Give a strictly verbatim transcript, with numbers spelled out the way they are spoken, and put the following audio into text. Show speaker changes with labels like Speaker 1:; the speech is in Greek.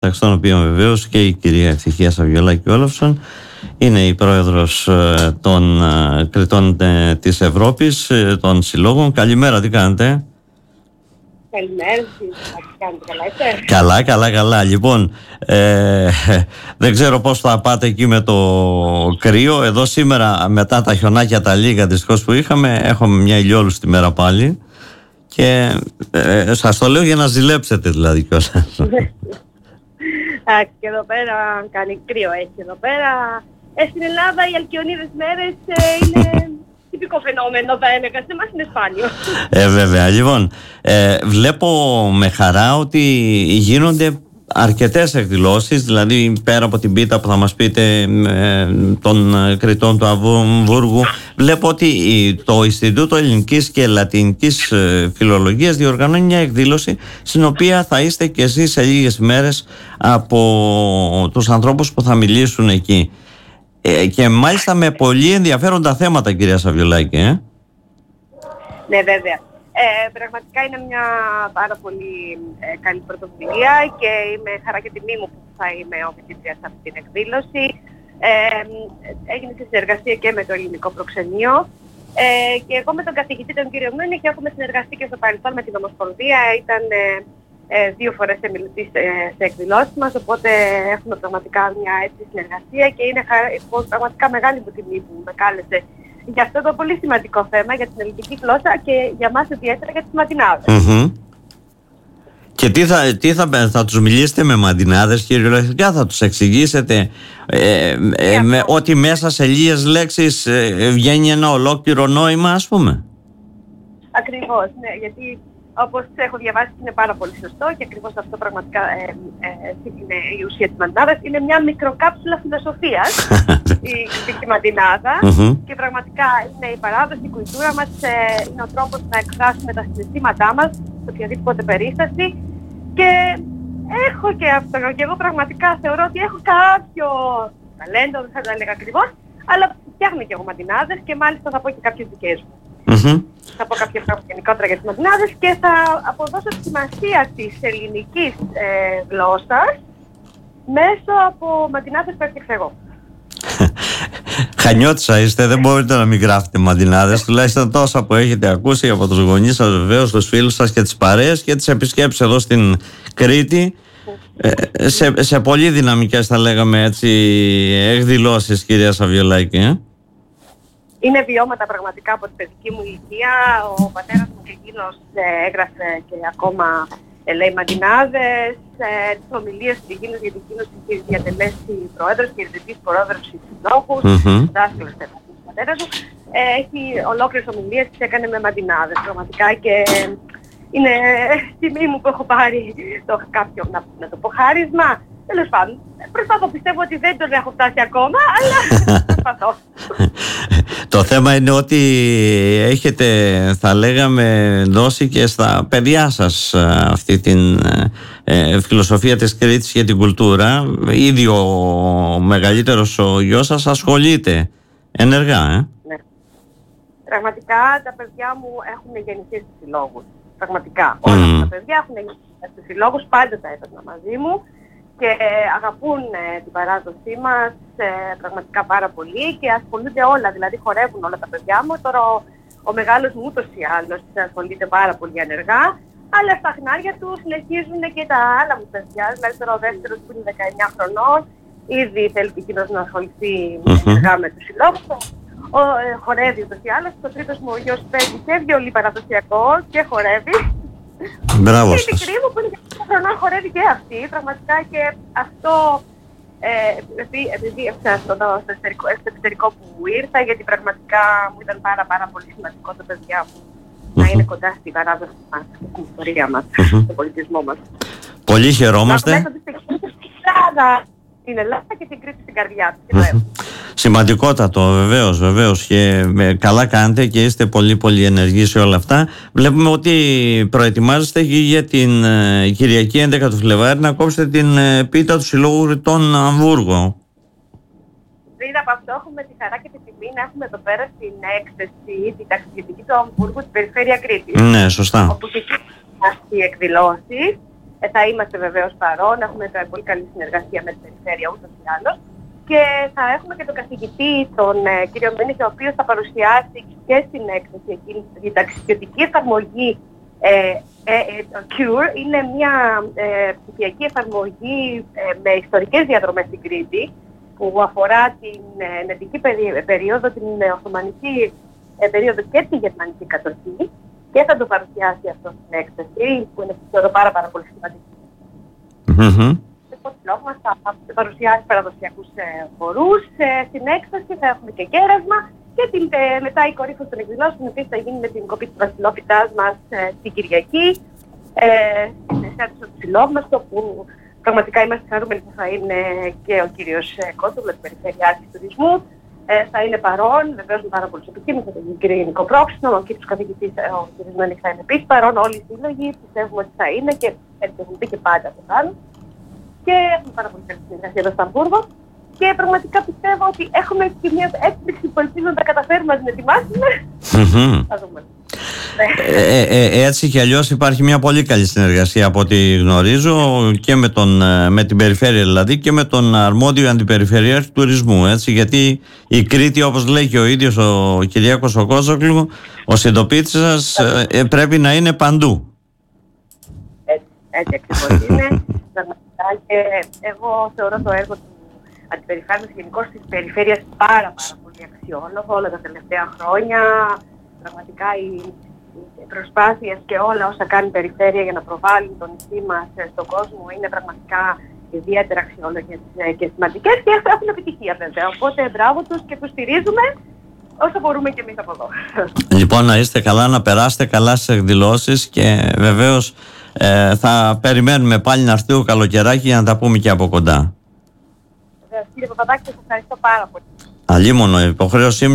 Speaker 1: μεταξύ των οποίων βεβαίως και η κυρία Ευτυχία Σαββιολάκη-Όλαφσον είναι η πρόεδρος των Κριτών της Ευρώπης, των συλλόγων. Καλημέρα, τι κάνετε?
Speaker 2: Καλημέρα, τι κάνετε, καλά είστε?
Speaker 1: Καλά, καλά, καλά. Λοιπόν, ε, δεν ξέρω πώς θα πάτε εκεί με το κρύο. Εδώ σήμερα, μετά τα χιονάκια τα λίγα δυστυχώς που είχαμε, έχουμε μια ηλιόλουστη μέρα πάλι. Και ε, σας το λέω για να ζηλέψετε δηλαδή κιόλας.
Speaker 2: Εντάξει, και εδώ πέρα κάνει κρύο, έχει εδώ πέρα. Ε, στην Ελλάδα οι αλκιονίδες μέρες ε, είναι τυπικό φαινόμενο, θα έλεγα. Σε εμάς είναι σπάνιο.
Speaker 1: Ε, βέβαια. Λοιπόν, ε, βλέπω με χαρά ότι γίνονται αρκετές εκδηλώσεις, δηλαδή πέρα από την πίτα που θα μας πείτε ε, των Κριτών του Αμβούργου, βλέπω ότι το Ινστιτούτο Ελληνικής και Λατινικής Φιλολογίας διοργανώνει μια εκδήλωση στην οποία θα είστε και εσείς σε λίγες μέρες από τους ανθρώπους που θα μιλήσουν εκεί. Ε, και μάλιστα με πολύ ενδιαφέροντα θέματα, κυρία Σαββιολάκη. Ε?
Speaker 2: Ναι, βέβαια. Ε, πραγματικά είναι μια πάρα πολύ ε, καλή πρωτοβουλία και είμαι χαρά και τιμή μου που θα είμαι ομιλήτρια σε αυτή την εκδήλωση. Ε, έγινε σε συνεργασία και με το Ελληνικό Προξενείο ε, και εγώ με τον καθηγητή τον κύριο Μούνιχ έχουμε συνεργαστεί και στο παρελθόν με την Ομοσπονδία. Ήταν ε, ε, δύο φορές εμιλητής ε, σε εκδηλώσεις μας, οπότε έχουμε πραγματικά μια έτσι συνεργασία και είναι χαρά, πραγματικά μεγάλη μου τιμή που με κάλεσε για αυτό το πολύ σημαντικό θέμα, για την ελληνική γλώσσα και για μας ιδιαίτερα για τις μαντινάδες.
Speaker 1: Mm-hmm. Και τι θα, τι θα, θα τους μιλήσετε με μαντινάδες, κυριολεκτικά θα τους εξηγήσετε ε, ε, με, ότι μέσα σε λίγες λέξεις ε, βγαίνει ένα ολόκληρο νόημα, ας πούμε.
Speaker 2: Ακριβώς, ναι, γιατί όπως έχω διαβάσει είναι πάρα πολύ σωστό και ακριβώς αυτό πραγματικά ε, ε, είναι η ουσία της μαντινάδας. Είναι μια μικροκάψουλα φιλοσοφίας η κριτική μαντινάδα
Speaker 1: mm-hmm.
Speaker 2: και πραγματικά είναι η παράδοση, η κουλτούρα μας, ε, είναι ο τρόπος να εκφράσουμε τα συναισθήματά μας σε οποιαδήποτε περίσταση και έχω και αυτό και εγώ πραγματικά θεωρώ ότι έχω κάποιο ταλέντο, δεν θα το έλεγα ακριβώς, αλλά φτιάχνω και εγώ μαντινάδες και μάλιστα θα πω και κάποιες δικές μου.
Speaker 1: Mm-hmm.
Speaker 2: Θα πω κάποια πράγματα γενικότερα για τις μαντινάδες και θα αποδώσω τη σημασία της ελληνικής ε, γλώσσας μέσω από μαντινάδες που έφτιαξα εγώ.
Speaker 1: Χανιώτησα είστε, δεν μπορείτε να μην γράφετε μαντινάδες, τουλάχιστον τόσα που έχετε ακούσει από τους γονείς σας, βεβαίως, τους φίλους σας και τις παρέες και τις επισκέψεις εδώ στην Κρήτη. ε, σε, σε πολύ δυναμικές, θα λέγαμε έτσι, εκδηλώσεις, κυρία Σαββιολάκη. Ε?
Speaker 2: Είναι βιώματα πραγματικά από την παιδική μου ηλικία. Ο πατέρας μου και εκείνος ε, έγραφε και ακόμα ε, λέει μαντινάδες, ε, τις ομιλίες του εκείνος, γιατί εκείνος είχε διατελέσει πρόεδρος και ιδρυτής πρόεδρος στους συλλόγους,
Speaker 1: mm-hmm.
Speaker 2: δάσκαλος του πατέρα του. Ε, έχει ολόκληρες ομιλίες, τις έκανε με μαντινάδες πραγματικά και ε, είναι τιμή μου που έχω πάρει το κάποιο, να, να το πω, χάρισμα. Τέλος πάντων, προσπαθώ, πιστεύω ότι δεν τον έχω φτάσει ακόμα, αλλά προσπαθώ.
Speaker 1: Το θέμα είναι ότι έχετε, θα λέγαμε, δώσει και στα παιδιά σας αυτή την ε, φιλοσοφία της Κρήτης για την κουλτούρα. Ήδη ο μεγαλύτερος ο γιος σας ασχολείται ενεργά, ε?
Speaker 2: Ναι. Πραγματικά τα παιδιά μου έχουν γεννηθεί στους συλλόγους. Πραγματικά. Mm. Όλα τα παιδιά έχουν γεννηθεί στους συλλόγους, πάντα τα έπαιρνα μαζί μου. Και αγαπούν ε, την παράδοσή μας ε, πραγματικά πάρα πολύ και ασχολούνται όλα, δηλαδή χορεύουν όλα τα παιδιά μου. Τώρα ο, ο μεγάλος μου ούτως ή άλλως ασχολείται πάρα πολύ ενεργά, αλλά στα χνάρια του συνεχίζουν και τα άλλα μου παιδιά, δηλαδή τώρα ο δεύτερος που είναι δεκαεννιά χρονών, ήδη θέλει και εκείνος να ασχοληθεί ενεργά με τους συλλόγους. Ο, ε, χορεύει ούτως ή άλλως, το τρίτος μου ο γιος παίζει και βιολί παραδοσιακό και χορεύει.
Speaker 1: Μπράβο
Speaker 2: σας. Η μικρή μου που είναι και χρονών χορεύει και αυτή, πραγματικά, και αυτό ε, επειδή, επειδή στο, στο εξωτερικό που ήρθα, γιατί πραγματικά μου ήταν πάρα πάρα πολύ σημαντικό τα παιδιά μου mm-hmm. να είναι κοντά στην παράδοση μας, στην ιστορία μας, mm-hmm. στον πολιτισμό μας.
Speaker 1: Πολύ χαιρόμαστε.
Speaker 2: Στην Ελλάδα και την Κρήτη στην καρδιά της.
Speaker 1: Mm-hmm. Σημαντικότατο, βεβαίως, βεβαίως, και καλά κάνετε και είστε πολύ πολύ ενεργοί σε όλα αυτά. Βλέπουμε ότι προετοιμάζεστε και για την ε, Κυριακή έντεκα του Φλεβάρι να κόψετε την ε, πίτα του Συλλόγου Κριτών Αμβούργο.
Speaker 2: Πριν από αυτό έχουμε τη χαρά και τη τιμή να έχουμε εδώ πέρα στην έκθεση την ταξιδιωτική του Αμβούργου στην περιφέρεια Κρήτης.
Speaker 1: Ναι, σωστά.
Speaker 2: Όπου και εκεί οι εκδηλώσεις Ε, θα είμαστε βεβαίως παρόν, έχουμε πολύ καλή συνεργασία με την περιφέρεια ούτως ή άλλως. Και θα έχουμε και τον καθηγητή, τον ε, κύριο Μήνης, ο οποίος θα παρουσιάσει και στην έκθεση εκείνη την ταξιδιωτική εφαρμογή ε, ε, ε, το Cure. Είναι μια ε, ψηφιακή εφαρμογή ε, με ιστορικές διαδρομές στην Κρήτη, που αφορά την ε, νετική περίοδο, την ε, Οθωμανική ε, περίοδο και τη Γερμανική κατοχή. Και θα το παρουσιάσει αυτό στην έκθεση, που είναι θεωρώ πάρα, πάρα πολύ σημαντική.
Speaker 1: Mm-hmm.
Speaker 2: Μας θα παρουσιάσει παραδοσιακούς χορούς. Στην έκσταση θα έχουμε και κέρασμα και την, μετά η κορύφωση των εκδηλώσεων επίσης θα γίνει με την κοπή της βασιλόπιτάς μας την Κυριακή ε, στην αίθουσα του Ψηλόβμαστο, που πραγματικά είμαστε χαρούμενοι που θα είναι και ο κύριος Κότσογλου, την Περιφερειάρχης Τουρισμού. Ε, θα είναι παρόν, βεβαίως με πάρα πολλούς επικοίνους, με τον κύριο Γενικό Πρόξενο, ο κύριος καθηγητής, ο κύριος Μένης θα είναι επίσης παρόν, όλοι οι σύλλογοι πιστεύουμε ότι θα είναι και έτσι έχουν πει και πάντα από πάνω. Και έχουμε πάρα πολύ καλή συνεργασία εδώ στο Αμβούργο. Και πραγματικά πιστεύω ότι έχουμε και μια έκπληξη που ελπίζω να τα καταφέρουμε να την ετοιμάσουμε.
Speaker 1: Mm-hmm.
Speaker 2: Θα δούμε.
Speaker 1: Ε, ε, έτσι κι αλλιώς υπάρχει μια πολύ καλή συνεργασία από ό,τι γνωρίζω και με, τον, με την περιφέρεια, δηλαδή και με τον αρμόδιο αντιπεριφερειάρχη τουρισμού, έτσι, γιατί η Κρήτη, όπως λέει και ο ίδιος ο Κυριάκος ο Κότσογλου, ο συντοπίτης σας ε, πρέπει να είναι παντού.
Speaker 2: Έτσι, έτσι ακριβώς είναι. Και εγώ θεωρώ το έργο του Αντιπεριφέρειας γενικώς της περιφέρειας πάρα πάρα πολύ αξιόλογο όλα τα τελευταία χρόνια. Πραγματικά οι, οι προσπάθειες και όλα όσα κάνει η περιφέρεια για να προβάλλει το νησί μας στον κόσμο είναι πραγματικά ιδιαίτερα αξιόλογες και σημαντικές και έχουν επιτυχία βέβαια. Οπότε μπράβο τους και τους στηρίζουμε όσο μπορούμε και εμείς από εδώ.
Speaker 1: Λοιπόν, να είστε καλά, να περάσετε καλά στις εκδηλώσεις και βεβαίως Ε, θα περιμένουμε πάλι να έρθει ο καλοκαιράκι για να τα πούμε και από κοντά.
Speaker 2: Κύριε Παπαδάκη, σας ευχαριστώ πάρα πολύ.
Speaker 1: Αλίμονο, υποχρέωσή